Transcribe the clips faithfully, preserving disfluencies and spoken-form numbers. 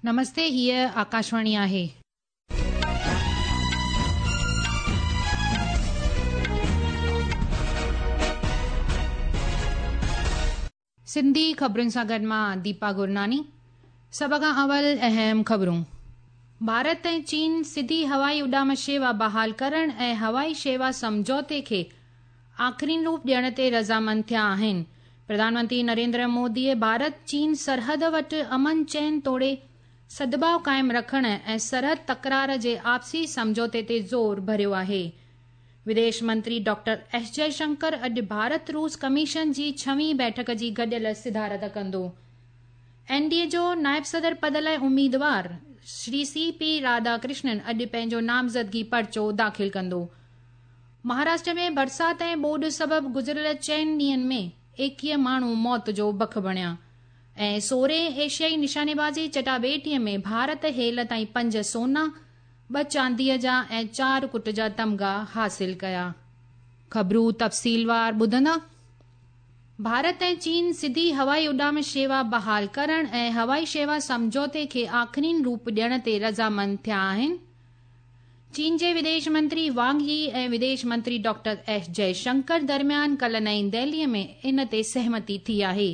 नमस्ते, हीअ आकाशवाणी आहे। सिंधी ख़बरुनि सां गॾु मां दीपा गुरनानी। सभ खां अवल अहम ख़बरूं। भारत ऐं चीन सिधी हवाई उॾाम शेवा बहाल करण ऐं हवाई शेवा समझौते खे आख़िरी रूप ॾियण ते रज़ामंद थिया आहिनि। प्रधानमंत्री नरेंद्र मोदीअ भारत चीन सरहद वटि अमन चैन तोड़े सद्भाव क़ाइमु रखण ऐं सरहद तकरार जे आपसी समझौते ते ज़ोर भरियो आहे। विदेश मंत्री डॉक्टर एस जयशंकर अॼु भारत रूस कमीशन जी छवीं बैठक जी गॾियल सिधारत कंदो। एनडीए जो नायब सदर पद लाइ उम्मीदवार श्री सी पी राधाकृष्णन अॼु पंहिंजो नामज़दगी पर्चो दाख़िल कंदो। महाराष्ट्र में बरसात ऐं ॿोॾि सबबि गुज़िरियल चइनि ॾींहनि में एकवीह माण्हू मौत जो भख बणिया ऐं सोरहें एशियाई निशानेबाज़ी चटाभेटीअ में भारत हेल ताईं पंज सोना ॿ चांदीअ जा ऐं चार कुट जा तमग़ा हासिल कया। ख़बरूं तफ़सीलवार ॿुधंदा। भारत ऐं चीन सिधी हवाई उॾाम शेवा बहाल करण ऐं हवाई शेवा समझौते खे आख़िरी रूप ॾियण ते रज़ामंद थिया आहिनि। चीन जे विदेश मंत्री वांग यी ऐं विदेश मंत्री डॉक्टर एस जयशंकर दरमियान कल्ह नईं दिल्लीअ में इन ते सहमति थी आहे।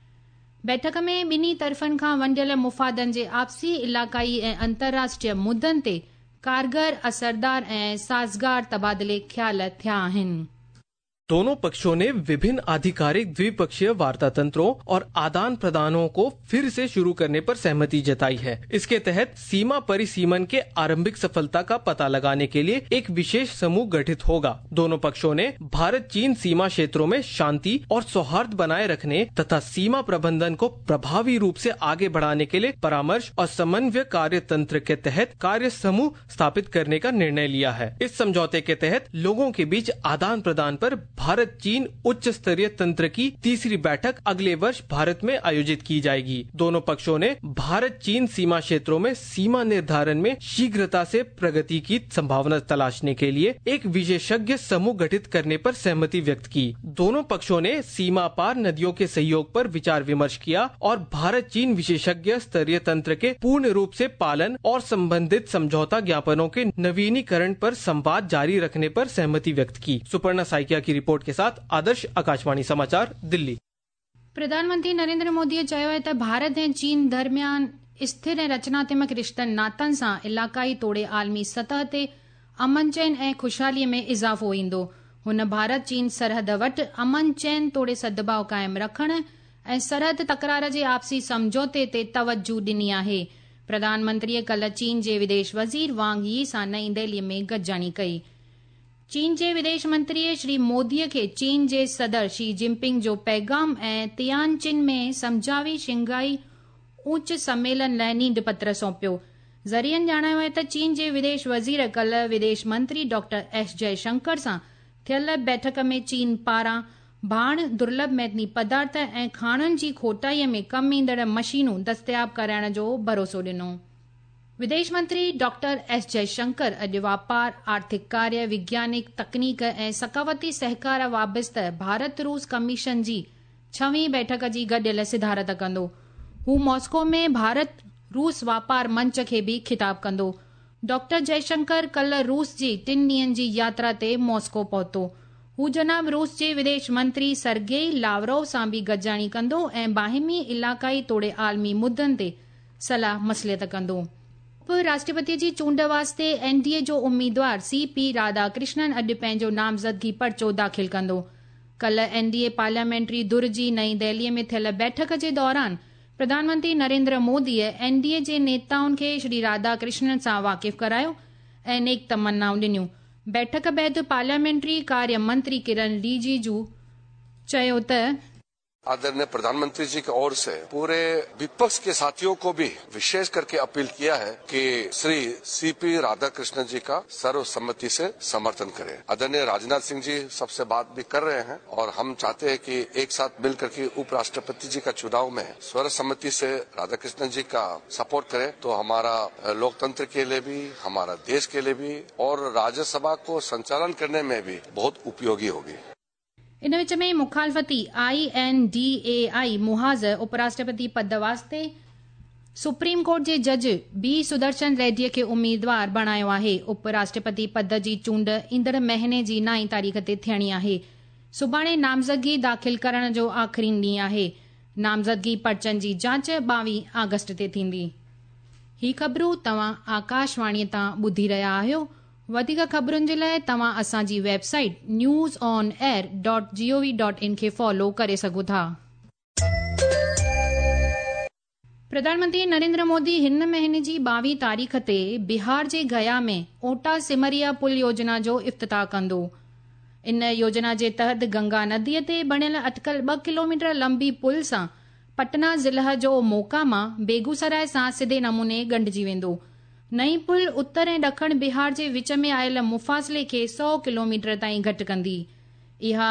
बैठक में ॿिन्ही तरफ़नि खां वंडियल मुफ़ादनि जे आपसी इलाक़ाई ऐं अंतर्राष्ट्रीय मुद्दनि ते कारगर, असरदार ऐं साज़गार तबादले ख्याल थिया आहिनि। दोनों पक्षों ने विभिन्न आधिकारिक द्विपक्षीय वार्ता तंत्रों और आदान प्रदानों को फिर से शुरू करने पर सहमति जताई है। इसके तहत सीमा परिसीमन के आरंभिक सफलता का पता लगाने के लिए एक विशेष समूह गठित होगा। दोनों पक्षों ने भारत चीन सीमा क्षेत्रों में शांति और सौहार्द बनाए रखने तथा सीमा प्रबंधन को प्रभावी रूप से आगे बढ़ाने के लिए परामर्श और समन्वय कार्य तंत्र के तहत कार्य समूह स्थापित करने का निर्णय लिया है। इस समझौते के तहत लोगों के बीच आदान प्रदान पर भारत चीन उच्च स्तरीय तंत्र की तीसरी बैठक अगले वर्ष भारत में आयोजित की जाएगी। दोनों पक्षों ने भारत चीन सीमा क्षेत्रों में सीमा निर्धारण में शीघ्रता से प्रगति की संभावना तलाशने के लिए एक विशेषज्ञ समूह गठित करने पर सहमति व्यक्त की। दोनों पक्षों ने सीमा पार नदियों के सहयोग पर विचार विमर्श किया और भारत चीन विशेषज्ञ स्तरीय तंत्र के पूर्ण रूप से पालन और संबंधित समझौता ज्ञापनों के नवीनीकरण पर संवाद जारी रखने पर सहमति व्यक्त की। सुपर्णा साइकिया की रिपोर्ट के साथ आदर्श, आकाशवाणी समाचार, दिल्ली। प्रधानमंत्री नरेंद्र मोदीअ चयो आहे त भारत ऐं चीन दरमियान स्थिर ऐं रचनात्मक रिश्तनि नातनि सां इलाक़ाई तोड़े आलमी सतह ते अमन चैन ऐं खुशहालीअ में इज़ाफ़ो ईंदो। हुन भारत चीन सरहद वटि अमन चैन तोड़े सद्भाव क़ाइमु रखण ऐं सरहद तकरार जे आपसी समझौते ते तवजो ॾिनी आहे। प्रधानमंत्रीअ कल्ह चीन जे विदेश वज़ीर वांग यी सां नईं दिल्लीअ में गॾिजाणी कई। चीन जे विदेश मंत्रीअ श्री मोदीअ खे चीन जे सदर शी जिनपिंग जो पैगाम ऐं तियानचिन में समझावी शिंघाई उच सम्मेलन लाइ नींड पत्र सौंपियो। ज़रियनि ॼाणायो आहे त चीन जे विदेश वज़ीर कल्ह विदेश मंत्री डॉक्टर एस जयशंकर सां थियल बैठक में चीन पारां भाण, दुर्लभ मैदनी पदार्थ ऐं खाणनि जी खोटाईअ में कमु ईंदड़ मशीनूं दस्तियाब कराइण जो भरोसो ॾिनो। विदेश मंत्री डॉक्टर एस जयशंकर अॼु वापार, आर्थिक कार्य, विज्ञानिक तकनीक ऐं सकावती सहकार वाबस्त भारत रूस कमीशन जी छवीं बैठक जी गॾियल सिधारत कंदो। हू मॉस्को में भारत रूस वापार मंच खे बि ख़िताब कंदो। डॉक्टर जयशंकर कल्ह रूस जी टिन ॾींहनि जी यात्रा ते मॉस्को पहुतो। हू जनाब रूस जे विदेश मंत्री सरगेई लावरोव सां बि गॾिजाणी कंदो ऐं बाहिमी इलाक़ाई तोड़े आलमी मुद्दनि ते सलाह मसलियत कंदो। राष्ट्रपति जी चूंड वास्ते एनडीए जो उम्मीदवार सी पी राधाकृष्णन अॼु पंहिंजो नामज़दगी पर्चो दाख़िल कंदो। कल्ह एनडीए पार्लियामेंट्री दुर जी नईं दिल्लीअ में थियल बैठक जे दौरान प्रधानमंत्री नरेंद्र मोदीअ एनडीए जे नेताउनि खे श्री राधाकृष्णन सां वाक़िफ़ करायो ऐं नेक तमन्नाऊं ॾिनियूं। बैठक बैदि पार्लियामेंट्री कार्य मंत्री किरण रिजिजू चयो त आदरणीय प्रधानमंत्री जी की ओर से पूरे विपक्ष के साथियों को भी विशेष करके अपील किया है कि श्री सीपी राधाकृष्णन जी का सर्वसम्मति से समर्थन करें। आदरणीय राजनाथ सिंह जी सबसे बात भी कर रहे हैं और हम चाहते हैं कि एक साथ मिलकर के उपराष्ट्रपति जी का चुनाव में सर्वसम्मति से राधाकृष्णन जी का सपोर्ट करें तो हमारा लोकतंत्र के लिए भी, हमारा देश के लिए भी और राज्यसभा को संचालन करने में भी बहुत उपयोगी होगी। इन विच में मुखालफती आई एन डी ए आई मुहाज़ उपराष्ट्रपति पद वास्ते सुप्रीम कोर्ट जे जज बी सुदर्शन रेड्डीअ खे उम्मीदवार बणायो आहे। उपराष्ट्रपति पद जी चूंड ईंदड़ महीने जी नाई तारीख़ ते थियणी आहे। सुभाणे नामज़दगी दाख़िल करण जो आख़िरी ॾींहुं आहे। नामज़दगी पर्चनि जी जांच ॿावीह अगस्त ते थींदी। ही ख़बरूं तव्हां आकाशवाणीअ तां ॿुधी रहिया आहियो। वधीक ख़बरुनि जे लाइ तव्हां असांजी website news on air dot GOV dot in खे फॉलो करे सघो था। प्रधानमंत्री नरेंद्र मोदी हिन महीने जी ॿावीह तारीख़ ते बिहार जे गया में ओटा सिमरिया पुल योजना जो इफ़्तिताह कंदो। इन योजना जे तहत गंगा नदीअ ते बणियल अटकल ॿ किलोमीटर लंबी पुल सां पटना ज़िले जो मोकामा बेगूसराय सां सिधे नमूने ॻंढिजी वेंदो। नई पुल उत्तर ऐं ॾखण बिहार जे विच में आयल मुफ़ासिले खे सौ किलोमीटर ताईं घटि कंदी। इहा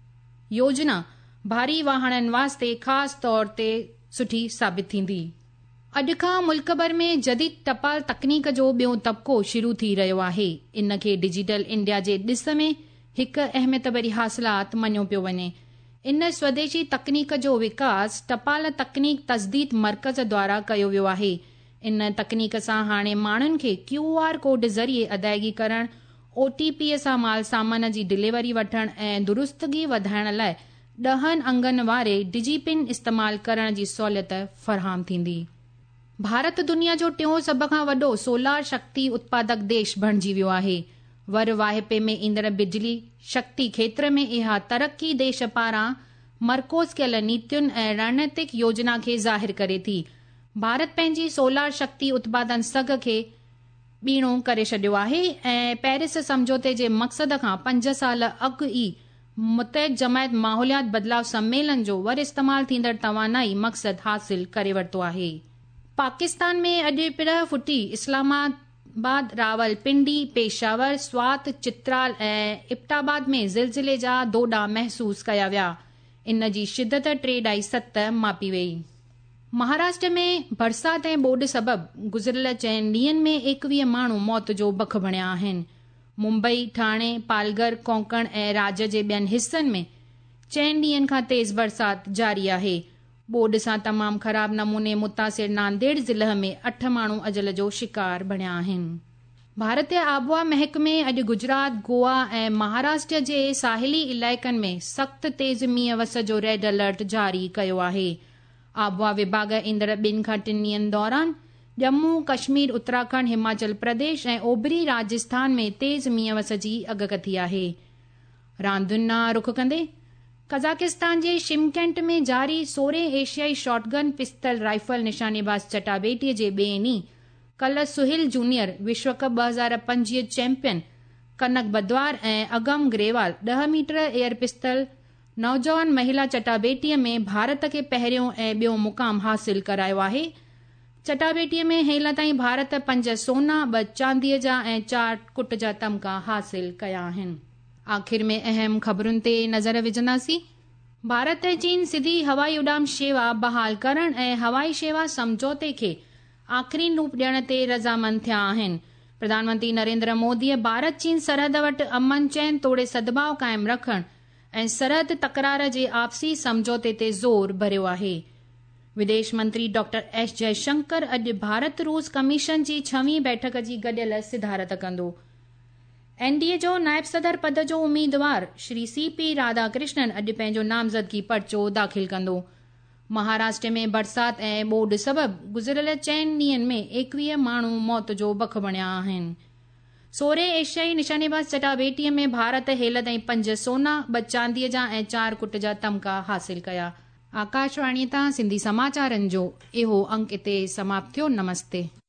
योजना भारी वाहननि वास्ते ख़ासि तौर ते सुठी साबित थींदी। अॼु खां मुल्क भर में जदीद टपाल तकनीक जो ॿियों तबिको शुरू थी रहियो आहे। इन खे डिजिटल इंडिया जे ॾिस में हिकु अहमियत भरी हासिलात मञियो पियो वञे। इन स्वदेशी तकनीक जो विकास टपाल तकनीक तस्दीद मर्कज़ द्वारा कयो वियो आहे। इन तकनीक सां हाणे माण्हुनि खे क्यू आर कोड ज़रिए अदायगी करण, ओटीपीअ सां माल सामान जी डिलीवरी वठण ऐं दुरुस्तगी वधाइण लाइ ॾहनि अंगनि वारे डिजीपिन इस्तेमालु करण जी सहूलियत फ़राहम थींदी। भारत दुनिया जो टियों सभ खां वॾो सोलार शक्ति उत्पादक देश बणिजी वियो आहे। वर वाहिपे में ईंदड़ बिजली शक्ति खेत्र में इहा तरक़ी देश पारां मरकोज़ कयल नीतियुनि ऐं रणनीतिक योजना खे ज़ाहिर करे थी। भारत पंहिंजी सोलार शक्ति उत्पादन सघ खे ॿीणो करे छॾियो आहे ऐं पेरिस समझौते जे मक़सद खां पंज साल अॻु ई मुतहद जमायत माहौलियात बदिलाव सम्मेलन जो वर इस्तेमाल थींदड़ तवानाई मक़सद हासिल करे वरितो आहे। पाकिस्तान में अॼु पिरह फुटी इस्लामाबाद, रावलपिंडी, पेशावर, स्वात, चित्राल ऐं इब्टाबाद में ज़िलज़िले जा दोॾा महसूस कया विया। इन जी शिदत टे ॾाई सत मापी वेई। महाराष्ट्र में बरसाति ऐं ॿोॾि सबबि गुज़िरियल चइनि ॾींहनि में एकवीह माण्हू मौत जो भख बणिया आहिनि। मुंबई, ठाणे, पालघर, कोंकण ऐं राज्य जे ॿियनि हिसनि में चइनि ॾींहनि खां तेज़ बरसाति जारी आहे। ॿोॾि सां तमामु ख़राब नमूने मुतासिर नांदेड़ ज़िले में अठ माण्हू अजल जो शिकार बणिया आहिनि। भारतीय आबहवा महकमे अॼु गुजरात, गोवा ऐं महाराष्ट्र जे साहिली इलाइक़नि में सख़्त तेज़ मींहुं वस जो रेड अलर्ट जारी कयो आहे। आबहवा विभाॻ ईंदड़ ॿिनि खां टिनि ॾींहनि दौरान जम्मू कश्मीर, उत्तराखंड, हिमाचल प्रदेश ऐं ओभरी राजस्थान में तेज़ मींहुं वस जी अॻकथी आहे। रांदुनि ॾांहुं रुख कंदे कज़ाकिस्तान जे शिमकेंट में जारी सोरहें एशियाई शॉटगन पिस्तल राइफल निशानेबाज़ चटाभेटीअ जे ॿिए ॾींहुं कल्ह सुहिल जूनियर विश्व कप ॿ हज़ार पंजवीह चैंपियन कनक बदवार ऐं अगम ग्रेवाल ॾह मीटर एयर पिस्तल नौजवान महिला चटाभेटीअ में भारत खे पहिरियों ऐं ॿियों मुक़ाम हासिल करायो आहे। चटाभेटीअ में हेल ताईं भारत पंज सोना, ॿ चांदीअ जा ऐं चार कुट जा तमगा हासिल कया आहिनि। आख़िर में अहम ख़बरुनि ते नज़र विझंदासीं। भारत ऐं चीन सिधी हवाई उॾाम शेवा बहाल करण ऐं हवाई शेवा समझौते खे आख़िरी रूप ॾियण ते रज़ामंद थिया आहिनि। प्रधानमंत्री नरेंद्र मोदीअ भारत चीन सरहद वटि अमन चैन तोड़े सद्भाव क़ाइमु रखण ऐं सरहद तकरार जे आपसी समझौते ते ज़ोर भरियो आहे। विदेश मंत्री डॉक्टर एस जयशंकर अॼु भारत रूस कमीशन जी छवीं बैठक जी गॾियल सिधारत कंदो। एनडीए जो नायब सदर पद जो उम्मीदवार श्री सी पी राधाकृष्णन अॼु पंहिंजो नामज़दगी पर्चो दाख़िल कंदो। महाराष्ट्र में बरसाति ऐं ॿोॾि सबबि गुज़िरियल चइनि ॾींहनि में एकवीह माण्हू मौत जो भख बणिया आहिनि। सोरहें एशियाई निशानेबाज़ चटाभेटीअ में भारत हेल ताईं पंज सोना, ॿ चांदीअ जा ऐं चार कुट जा तमगा हासिल कया। आकाशवाणीअ तां सिंधी समाचारनि जो इहो अंक इते समाप्त थियो। नमस्ते।